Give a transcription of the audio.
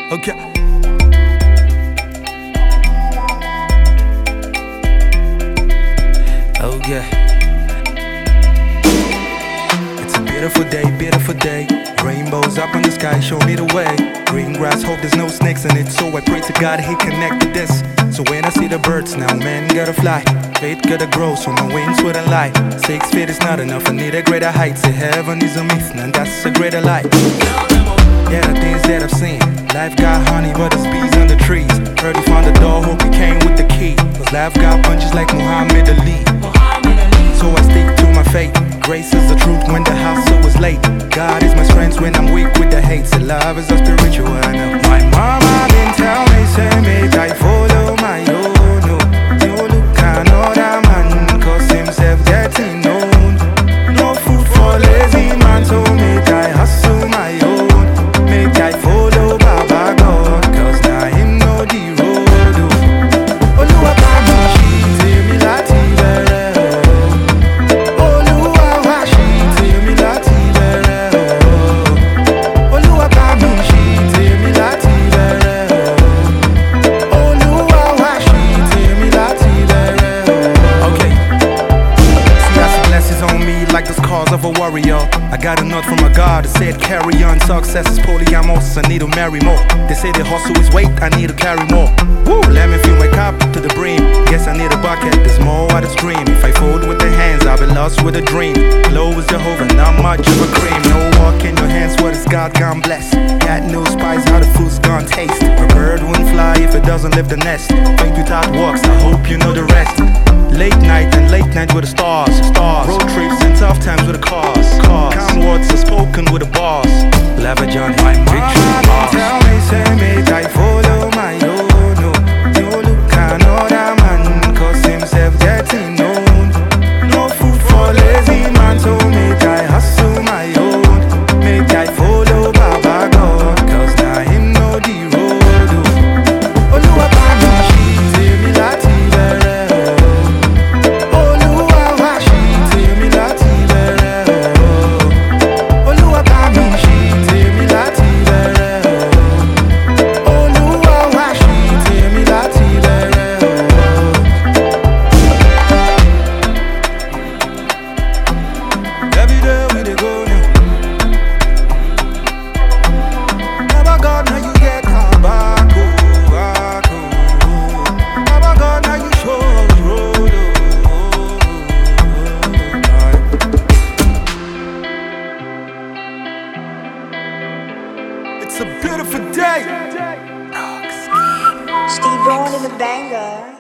Okay. Oh yeah. It's a beautiful day. Rainbows up in the sky, show me the way. Green grass, hope there's no snakes in it. So I pray to God he connected this. So when I see the birds now, man gotta fly. Faith gotta grow, so my wings wouldn't lie. 6 feet is not enough, I need a greater height. Say heaven is a myth, and that's a greater light. Yeah, the things that I've seen. Life got honey, but there's bees on the trees. Heard he found the door, hope he came with the key. Cause life got punches like Muhammad Ali. So I stick to my faith. Grace is the truth when the hustle is late. God is my strength when I'm weak with the hate. Say love is a spiritual, I know. My mama been tell me, say make I follow my own. No look another man, cause himself getting known. No food for lazy man, so make I hustle my own. Make I follow Baba God, cause now him know the road. Oluwa bami shi temi lati bere o. Oluwa wa shi temi lati bere o. Oluwa bami shi temi lati bere o. Oluwa wa shi temi lati bere o. Okay. See, I see blessings on me like the scars of a warrior. I got a note from a God that said carry on. Success is polyamorous, I need to marry more. They say the hustle is weight, I need to carry more. Woo! Let me fill my cup to the brim. Guess I need a bucket, there's more at the stream. If I fold with the hands, I'll be lost with a dream. Low is Jehovah, not much of a cream. No walk in your hands, what is God gone bless? Got no spice, how the food's gone taste. A bird wouldn't fly if it doesn't leave the nest. Faith without works, I hope you know the rest. Late night with the stars. Road trips and tough times with the cars. Calm words are spoken with the bars. Leverage on my victory. Tell me, say make I follow my own. No look another man, cause himself getting known. No food for lazy man, so make I hustle my own. Make I follow Baba God, cause now him know the road. Oluwa bami shi temi lati bere o. Oluwa wa shi temi lati bere o. Oluwa bami shi temi lati bere o. Oluwa wa shi temi lati bere o. Every day we dey go now. Baba God, now you get back, Baba God, now you show us road. It's a beautiful day. Steve Bone in the banger.